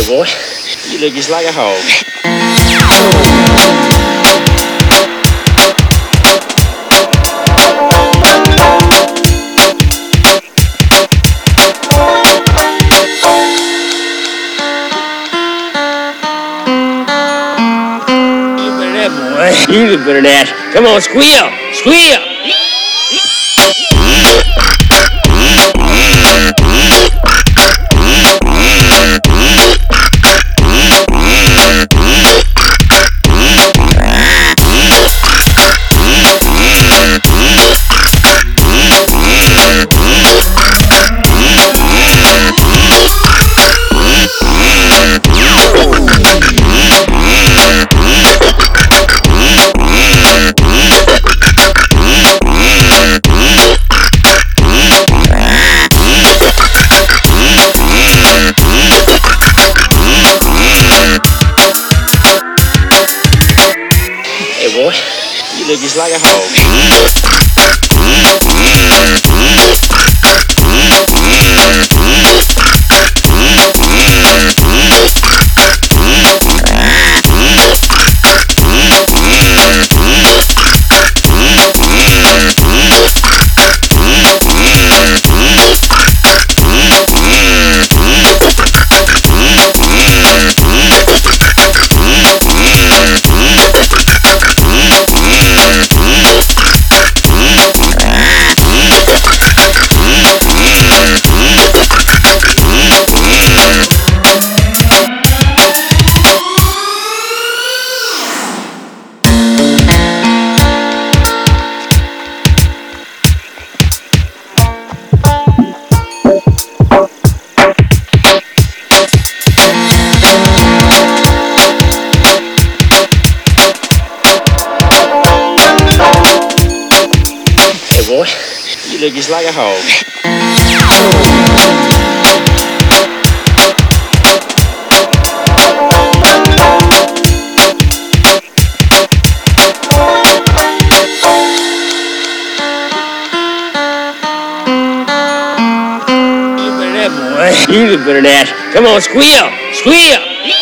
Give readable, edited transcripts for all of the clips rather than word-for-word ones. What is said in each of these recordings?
boy, you look just like a hog. You better that. Come on, squeal! Squeal! Hey boy, you look just like a hog. Boy, you look just like a hog. You better that. Come on, squeal! Squeal!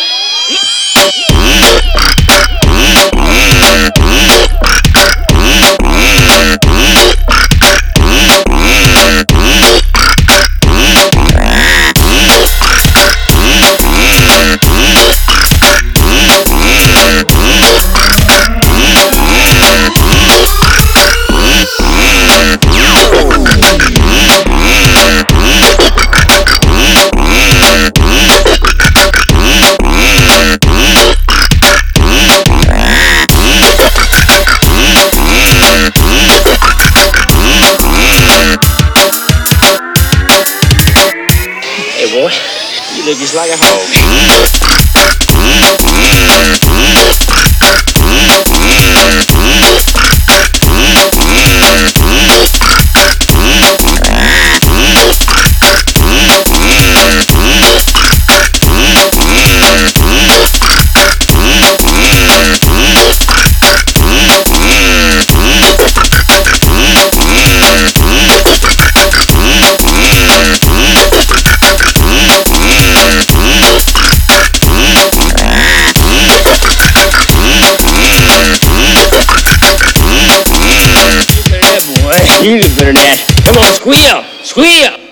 Hey boy, you look just like a hog. You better that. Come on, squeal! Squeal!